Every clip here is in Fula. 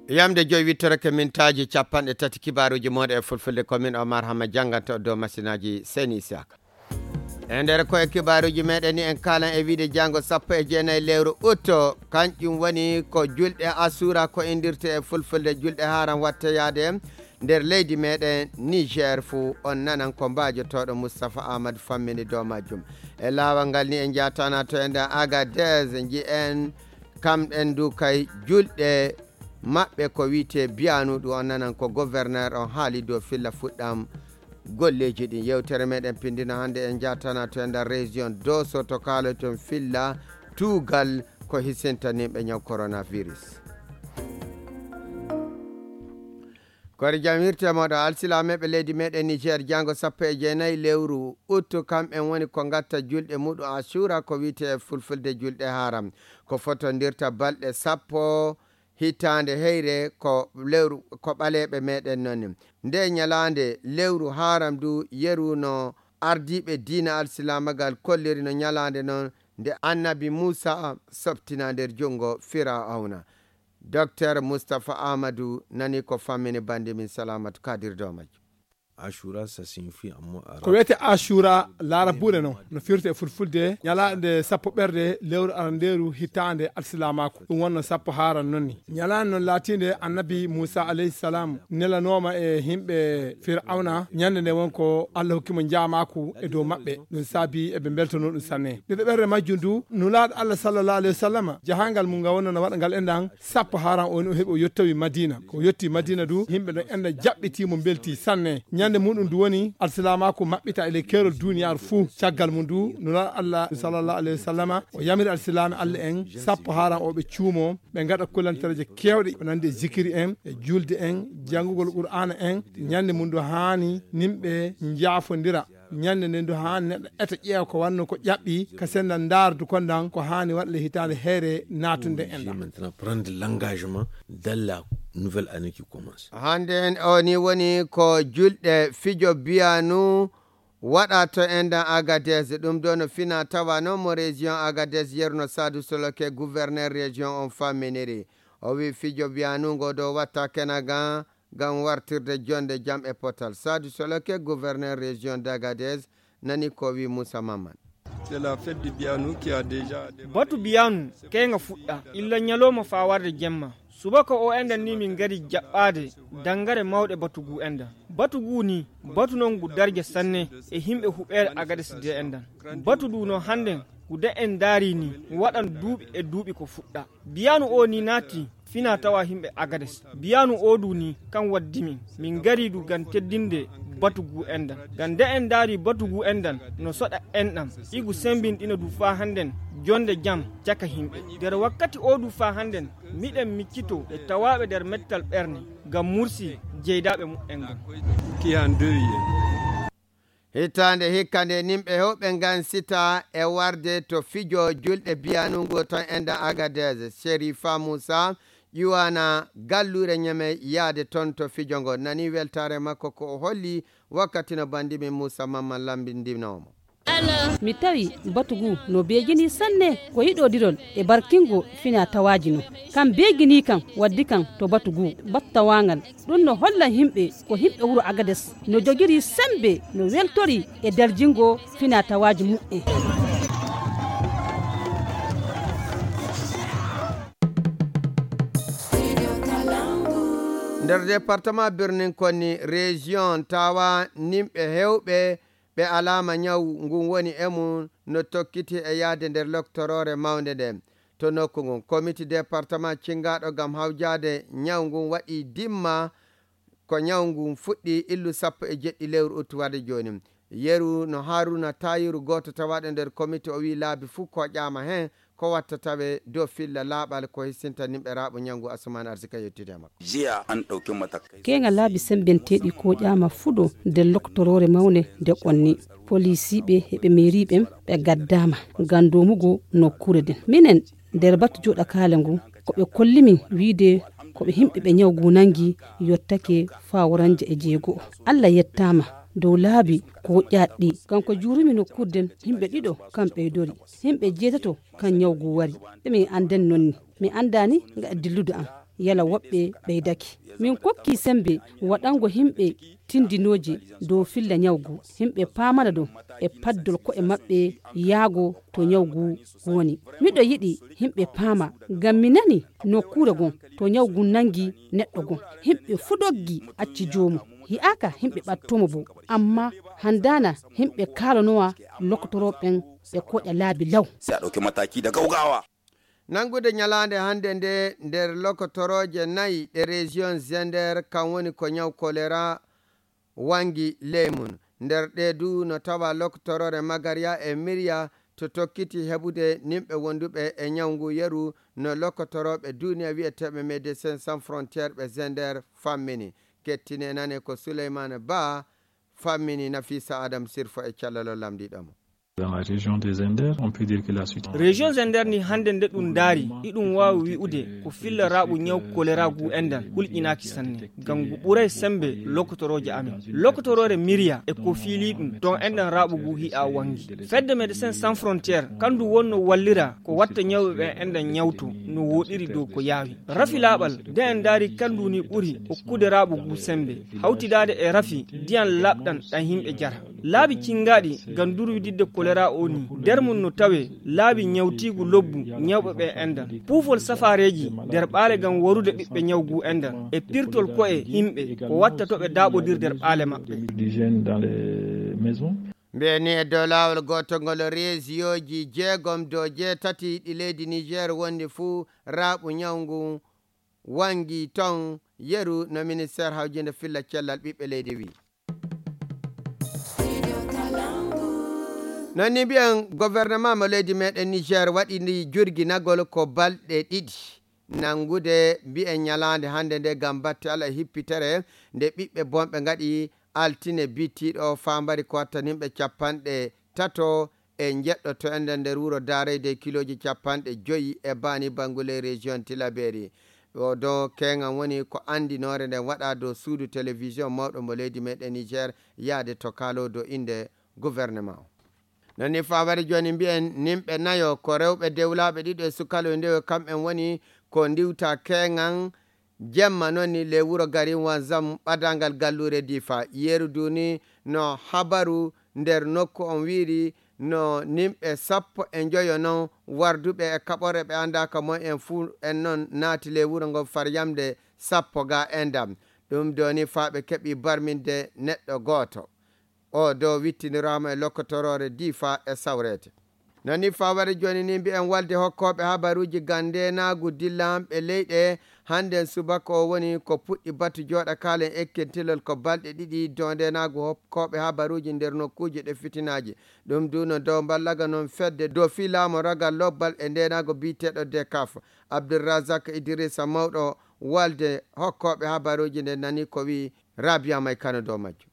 Yamde joy wittere ke mintaji capanɗe tati kibaruji moɗe e fulfulde commune Omar Hama janganta dow masinaji Seni Isaka. E nder koye kibaruji meɗen ni en kalan e wiide jango 19 lewru août kanƴum woni ko julɗe asura ko indirte e fulfulde julɗe haram watteyade nder leydi meɗen Niger fu on nanan ko mbajotoɗo Moustapha Amadou fammini dow majjum e lawal ngal ni en jatana to en Agadez ji en kamɗen du kay julɗe maɓɓe ko wiite biyanuɗo on nanan ko gouverneur on haali dow filla fuɗɗam golleji ɗin yewtere meɗen pindina hande en jatana to en région Dosso to kalaton filla tugal ko hisintanimɓe ñaw coronavirus. Kori jam hirte moɗo alsilameɓe leydi meɗen Niger jango 19 lewru août kamɓen woni ko gatta julɗe muɗum Ashura ko wiite fulfulde julɗe haram ko fotondirta balɗe 10 hitande heyre ko lewru ko ɓaleɓe meɗen nonni nde nyalande lewru haram du yeruno ardiɓe diina alsilamagal kolliri no nyalande non nde annabi Musa softina nder jungo Firauna. Docteur Moustapha Amadou nani ko fammini bandi min Salamatu Kadir Domaj. Ashura ça signifie en mot arabe. Ko wete Ashura larabude no firte fulfulde nyalande sappo berde lewru aranderu hitande alsilamako dum wonno sappo haran nonni nyalande non latinde annabi Musa alayhi salam nelanoma e himbe Fir'auna nyande ne wonko Allah hokkimo jaamaku e do mabbe dum sabi e be beltono dum sanne de berde majjundu nulaad Allah sallallahu alaihi wasallam jahangal mun ga wonno no wada gal endan sappo haran on hebo yottawi Madina ko yotti Madina du himbe do enda jabbiti mo belti sanne nyande mudum du woni alsilamako mabbita ele kerol duniyar fu caggal mun du nula Allah sallallahu alaihi wasallama o yamir alsilami Allah en sappo haran o be ciumo be ngada kulantareje kewde nande zikiri en e julde en jangugol qur'ana en nyande mun du hani nimbe njaafondira nyande nen du hani neddo eta ƴeew ko wanno ko ƴabbi ka sendan dardu kondan ko hani wadle hitande here natunde enda maintenant prendre l'engagement dans la nouvelle année qui commence. Handen oni woni ko julɗe fijo biyanu waɗa to enda Agadez ɗum ɗo no fina tawa no mo région Agadez yerno Sadou Soloke gouverneur région on famminiri o wi fijo biyanu ngo ɗo watta kenaga gam wartirde jonde jam e potal. Sadou Soloke gouverneur région d'Agadez nani ko wi Moussa Maman. C'est la fête du Bianou qui a déjà batu biyanu kenga fuɗɗa illa nyaloma fa warde jemma subaka o enda ni min gari jaɓɓade dangare mawɗe batugu enda batugu ni batu non gu darje sanne e himɓe huɓere Agadez de endan batu du no handen gude en daari ni waɗan duuɓi e duuɓi ko fuɗɗa biyanu o ni naati fina tawa himɓe Agadez biyanu o du ni kan waddi min gari du gan teddinde batugu endan gan de en daari batugu endan no soɗa enɗam igu sembinɗina du fa handen jonde jam caka himɓe nder wakkati o du fa handen miɗen miccito e tawaɓe nder mettal ɓerne gam mursi jeydaɓe muɗen gon qui en deuil. Hitande hikkande nimɓe hewɓe gan sita e warde to fijo julɗe biyanungo tan enda Agadez. Sherifa Moussa ƴuwana gallure ñame yaade ton to fijo ngo nani weltare makko ko o holli wakkati no bandimi Moussa Mamman lambindinomo. Mi tawi batugu no beegini sanne ko yiɗodirol e barkingo fina tawaji no kam beegini kam waddi kan to batugu battawangal ɗum no holla himɓe ko himɓe wuro Agadez no jogiri sembe no weltori e darjingo fina tawaji mu'e. Nder département Birnin Konni région tawa nimɓe hewɓe be alama nyaw ngun woni emu no tokkiti e yaade nder loctorore mawnde nde to nokku ngun comité département cingaɗo gam hawjade nyaw ngun waɗi dimma ko nyaw ngun fuɗɗi illu 17 lewru août waɗe joni yeru no Haruna Tayiru goto tawaɗo nder comité o wi laabi fu ko ƴama hen ko watta tawe do filla laaɓal ko hissinta nimɓe raɓo nyangu Asumani Arsika yettide makko jiya an ɗauki matakai kenga laabi sembenteɗi ko ƴama fuɗo nde loctorore mawne nde qonni policiɓe heɓe mairiɓe ɓe gaddama gandomugo nokkure den minen nder battu joɗa kala ngu koɓe kollimin wiide koɓe himɓe ɓe nyawgu nangi yottake fawranje e jeego Allah yettama dow laabi ko ƴaɗɗi kanko jurumi nokkuden himɓe ɗiɗo kamɓe dori himɓe jeetato kan nyawgu wari ɓe min anden nonni mi andani ga dillude am yala woɓɓe ɓeydaki min kokki sembe waɗango himɓe tindinoje dow filla ñawgu himɓe pamana ɗum e paddol ko'e maɓɓe yaago to ñawgu woni miɗo yiɗi himɓe paama ngam mi nani nokkure gon to ñawgu nangi neɗɗo gon himɓe fudoggi acci joomu hi'aka himɓe ɓattomo bo amma handana himɓe kalanowa lokotoroɓen ɓe koƴa laabi law nangude ñalande hande nde nder lokotoroje 4 ɗe région Zender kan woni ko ñaw choléra wangi leymun nder ɗe du no tawa lokotorore Magaria e Miria to tokkiti heɓude nimɓe wonduɓe e ñawngu yeru no lokotoroɓe duniya wiyeteɓe Médecins Sans Frontières ɓe Zender fammini kettine nane ko Souleymane Ba fammini Nafisa Adam Sirfo e cellalo lamdiɗomo. Dans la région des Zender, on peut dire que la situation... Région Zender ni hande nde ɗum daari iɗum wawi wi'ude ko filla raɓu ñaw choléra gu endan hulƴinaki sanne ngam ngu ɓuuray sembe lokotoroje amin lokotorore Miria e ko fiili ɗum don endan raɓu gu hi'a wangi fedde Médecins Sans Frontières kandu wonno wallira ko watta ñawɓe ɓe endan ñawtu no woɗiri dow ko yaawi rafi laaɓal nde en daari kandu ni ɓuuri hokkude raɓu gu sembe hawtidade e rafi diyan laɓɗan ɗan himɓe jara laabi cingaɗi ngam durwididde choléra oni nder mum no tawe laabi ñawtigu lobbu ñawɓe ɓe endan puufol safareji nder ɓaale gam warude ɓiɓɓe ñawgu endan e pirtol ko'e himɓe ko watta to ɓe daaɓodir nder ɓaale maɓɓe mbiyani e dow laawol gotongol résioji 6 dow 7 ɗi leydi Niger wondi fuu raaɓu ñawngu wangi ton yeru no ministére hawjinde filla cellal ɓiɓɓe leydi wi nonni mbiyen gouvernement mo leydi meɗen Niger waɗi ndi jurginagol ko balɗe 2 nangude mbiyen ñalande hande nde gam batte ala hippitere nde ɓiɓɓe bonɓe gaɗi altine bittiɗo fambari ko watta himɓe 3 e jeɗɗoto enden nder wuro dareyde kiloji 5 e bani bangule région Tilaberi o do kengan woni ko andinore nden waɗa dow suudu télévision mawɗo mo leydi meɗen Niger yaade to kalo do inde gouvernement nani fawari joni mbiyen nimɓe 4 ko rewɓe dewlaɓe 2 e sukalo ndewe kamɓen woni ko ndiwta kengan jemma nonni le wuro garin wanzam ɓadangal gallure difa yeru duni no habaru nder nokku on wiri no nimɓe 15 non warduɓe e kaɓore ɓe andaka moy en fuu en non naati le wuro ngo faryamde 10 ga endam ɗum doni faɓe keɓi barminde neɗɗo goto o do wittinirama e lokotorore difa e sawrete nani fawari joni ni mbi'en walde hokkoɓe habaruji gandenagu dillamɓe leyɗe hande subaka o woni ko puɗɗi batu joɗa kalen ekkentilol ko balɗe 2 dondenagu hokkoɓe habaruji nder nokkuji ɗe fitinaji ɗum duno dow ballaga noon fedde dow filamo ragal lobbal e ndenago biteɗo DECAF Abdourazak Idrissa mawɗo walde hokkoɓe habaruji nde nani ko wi Rabia May Kano dow majjo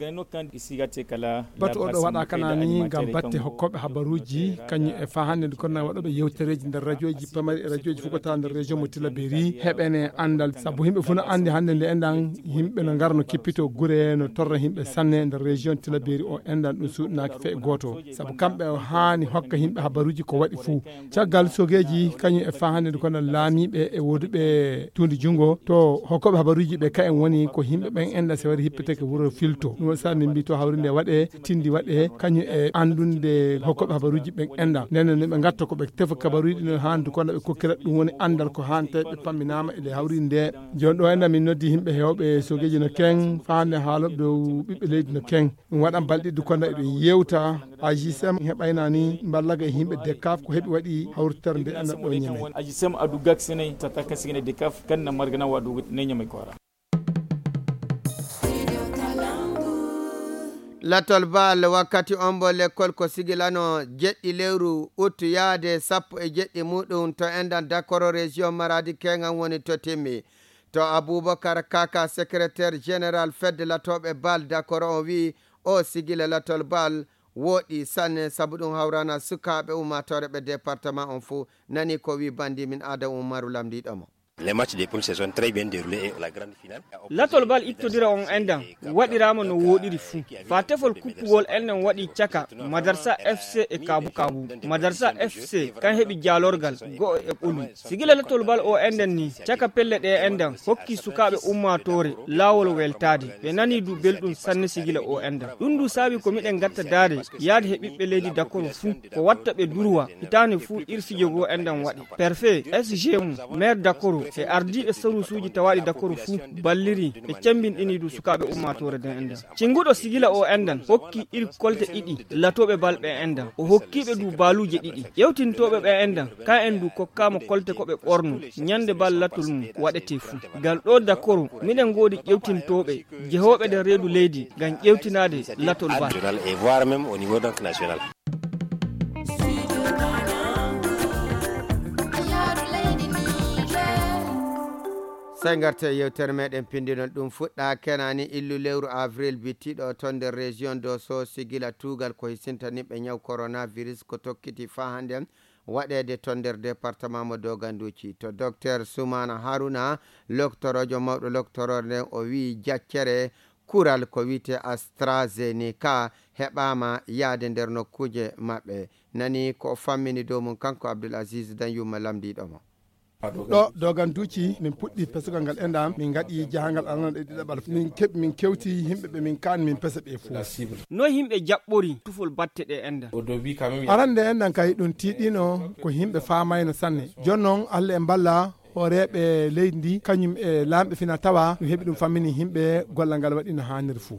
batu oɗo waɗa kanani gam batte hokkoɓe habaruji kañum e fa hande konna waɗoɓe yewtereji nder radio ji pamari e radio ji fukata nder région mo Tilaberi heɓene andal saabu himɓe fuu no andi hande nde endan yimɓe no gara no kippito guure no torra himɓe sanne nder région Tilaberi o endan ɗum suuɗnaki fe goto saabu kamɓe hani hokka himɓe habaruji ko waɗi fuu caggal sogueji kañum e fa hande kono laamiɓe e woduɓe tundi junggo to hokkoɓe habaruji ɓe ka en woni ko himɓe ɓen enda se waɗi hippiteke wuro filto ɗum sa min mbi to hawrinde waɗe tindi waɗe kañum e andunde hokkoɓe habaruji ɓen enda nden ɓe gatta ko ɓe tefa habaruji ɗin handu kono ɓe kokkirat ɗum woni andal ko hante ɓe pamminama ele hawrinde nde joni ɗo enda min noddi himɓe hewɓe sogueji no keng fande haaloɓe dow ɓiɓɓe leydi no keng ɗum waɗan balɗiɗi kono eɗen yewta AJSM heɓaynani ballaga e himɓe DECAF ko heeɓi waɗi hawritere nde enda ɗo ñeme AJSM adu gaksene tata kasigene DECAF kanna margana wadu ne ñame ko ara latol bal wakkati on bo l'école ko sigilano jeɗɗi lewru août yaade 17 muɗum to endan dakoro région Maradi kengan woni to timmi to Aboubacar Kaka secrétaire général fedde latoɓe bal dakoro o wi o sigila latol bal woɗi sanne saabu ɗum hawrana sukaɓe ummatore ɓe département on fuu nani ko wi bandi min Adam Umaru lamdiɗomo Les matchs de poule se sont très bien déroulés et la grande finale. Latol bal ittodira on endan waɗirama no woɗiri fuu fa tefol kuppuwol enen waɗi caka Madarsa FC e Kabu Kabu. Madarsa FC kan heɓi jalorgal go'o e ɓolu sigila latol bal o enden ni caka pelle ɗe endan hokki sukaɓe ummatore lawol weltade ɓe nani du belɗum sanne sigila o endan ɗum du saabi ko miɗen gatta daade yaade he ɓiɓɓe leydi Dakoro fuu ko watta ɓe durwa hitande fuu irfijo go endan waɗi perfet SG mum maire Dakoro e ardiɓe sarusuji tawaɗi Dakoro fuu balliri e cembinɗini du sukaɓe ummatore den endan cinguɗo sigila o endan hokki iri kolte ɗiɗi latoɓe balɓe endan o hokkiɓe du baluje ɗiɗi ƴewtintoɓe ɓe endan ka en du kokkama kolte koɓe ɓorno ñande bal latol mum waɗete fuu gal ɗo Dakoro miɗen godi ƴewtintoɓe jehoɓe nder reedu leydi gam ƴewtinade latol bal et voire même au niveau donc national. sey garte yewtere meɗen pindinon ɗum fuɗɗa kenani illu lewru avril bittiɗo ton nder région do so sigila tugal ko hisintaniɓe ñaw coronavirus ko tokkiti fa hande waɗede ton nder département mo Doganduci to docteur Soumana Haruna loktorojo mawɗo loktorore nden o wi jaccere kural ko wiyete AstraZeneca heɓama yaade nder nokkuje maɓɓe nani ko fammini dow mum kanko Abdoulaziz Danyuma lamdiɗomo ɗo Doganduci min puɗɗi pesugal ngal endam min gaɗi jahangal alana ɗe ɗiɗaɓal min kewti yimɓeɓe min kan min pesa ɓe fuu no yimɓe jaɓɓori tufol batte ɗe enda arande endan kay ɗum tiiɗino ko yimɓe famayno sanne joni noon Allah e balla horeɓe leydi ndi kañum e lamɓe fina tawa ɗum heeɓi ɗum fammini yimɓe gollal ngal waɗi no hanniri fuu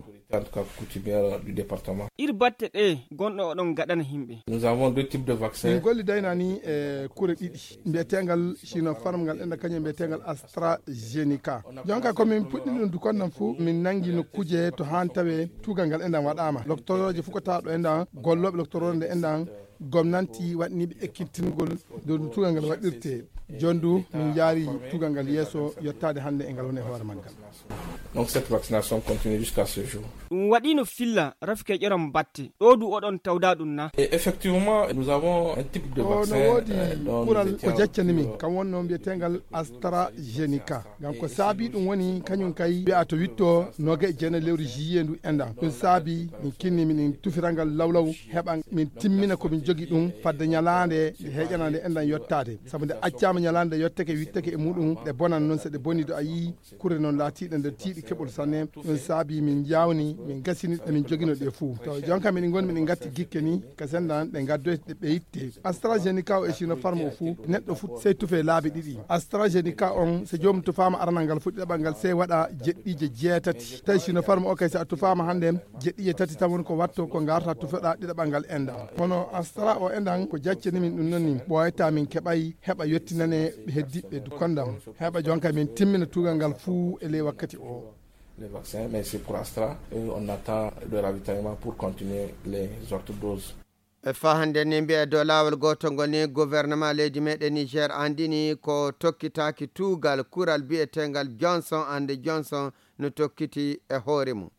du département. Ir batte ɗe gonɗo oɗon gaɗana himɓe. Nous avons deux types de vaccins. Min gollidaynani e kure ɗiɗi mbiyetegal Sinopharm ngal enda kañum mbiyetegal AstraZeneca. Jonka komin puɗɗi ɗum dukonnam fuu min nangi nokkuje to han tawe tugal ngal endan waɗama doctoroje fukotaɗo endan golloɓe doctorore nde endan gomnanti waɗniɓe ekkitingol dow tugal ngal waɗirte jondu min jaari tugal ngal yeeso yettade hande e ngal woni e hoore maggal. Donc cette vaccination continue jusqu'à ce jour. Ɗum waɗino filla rafike ƴeram batte ɗo du oɗon tawda ɗum na. Et effectivement nous avons un type de vaccin. No wodi ɓural ko jeccani min kam wonno mbiyetegal AstraZeneca ngam ko saabi ɗum woni kañum kay wi'a to witto noga e jeena lewru juillet ndu endan ɗum saabi min kinni min tufirangal lawlaw heɓa min timmina komin jogi ɗum fadde ñalande heƴanande endan yettade sabu nde accama ñalande yetteke witteke e muɗum ɗe bonan noon seɗe boni do a yi kure noon laatiɗe nder tiiɗi keɓol sanne ɗum saabi min jawni min gasini ɗemin jogino ɗe fuu to jonka min gonmi ɗe gatti gikke ni ka sendan ɗe gaddoyte ɓe yitte AstraZeneca o e Sinopharm o fuu neɗɗo fu sey tufe laabi ɗiɗi AstraZeneca on so jomum tufama aranal ngal fuɗɗi ɗaɓal ngal sey waɗa jeɗɗije jeetati tawi Sinopharm o kay so a tufama hande jeɗɗije tati tan woni ko watto ko garta tufeɗa ɗiɗaɓal ngal endan kono Astra o endan ko jaccani min ɗum noon ni ɓoyata min keɓay heɓa yettinane heddiɓe dukondam heɓa jonka min timmina tugal ngal fuu e ley wakkati o. Les vaccins, mais c'est pour Astra et on attend le ravitaillement pour continuer les autres doses. fa hande ni mbiya dow laawol gotol ngol ni gouvernement leydi meɗen Niger andini ko tokkitaki tuugal kural biyetengal Johnson and Johnson no tokkiti e hoore mum.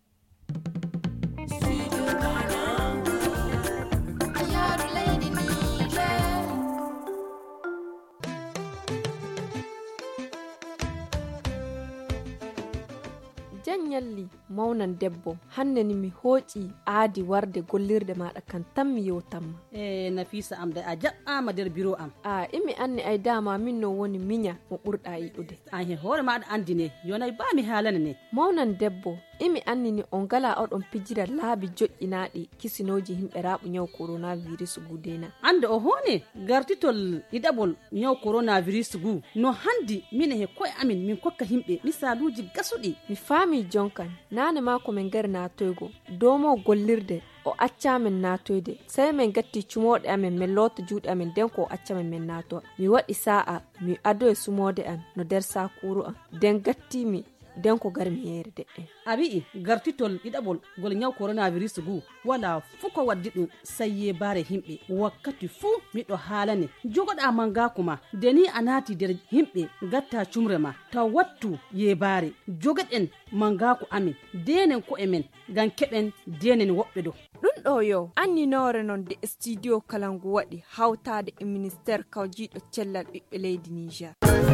Janyalli mawnan debbo hanne ni mi hooƴi aadi warde gollirde maɗa kan tan mi yewtanma Nafisa am da a jaɓɓama nder bureau am imi anni ay dama min no woni miña mo ɓurɗa yiɗude an he hoore maɗa andine yonay bami haalane ne mawnan debbo imi annini on gala oɗon pijira laabi joƴƴinaɗi kisinoji himɓe raaɓu ñaw coronavirus gudena ande o hone gartitol ɗiɗaɓol ñaw coronavirus gu no handi mine he koye amin min kokka himɓe misaluji gasuɗi mi faami jonkan nane ma komin gari natoygo domo gollirde o accamin natoyde sey min gatti cumoɗe amen min loota juuɗe amen nden ko o accamin min nato mi waɗi sa'a mi ado e sumode am no nder sakuru am nden gattimi den ko gar mi yeere de abi gartitol ɗiɗaɓol gol ñaw coronavirus gu wala fuko waddi ɗum sayye bare himɓe wakkati fuu miɗo haalane jogoɗa mangaku ma deni a naati nder himɓe gatta cumre ma taw wattu yebare jogoɗen mangaku amin denen ko emen ngam keɓen denen woɓɓe ɗo ɗum ɗo yo anninore non de studio kalangu waɗi hawtade e ministére kawjiɗo cellal ɓiɓɓe leydi Niger.